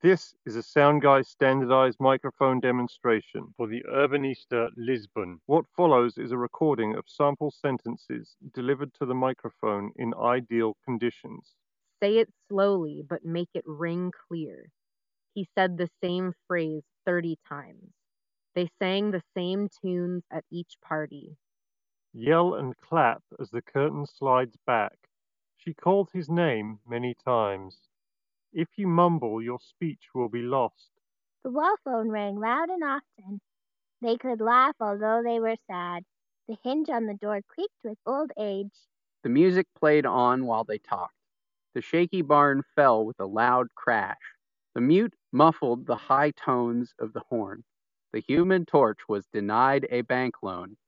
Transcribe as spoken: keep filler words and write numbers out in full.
This is a Soundguy standardized microphone demonstration for the Urbanista Lisbon. What follows is a recording of sample sentences delivered to the microphone in ideal conditions. Say it slowly, but make it ring clear. He said the same phrase thirty times. They sang the same tunes at each party. Yell and clap as the curtain slides back. She called his name many times. If you mumble, your speech will be lost. The wall phone rang loud and often. They could laugh although they were sad. The hinge on the door creaked with old age. The music played on while they talked. The shaky barn fell with a loud crash. The mute muffled the high tones of the horn. The Human Torch was denied a bank loan.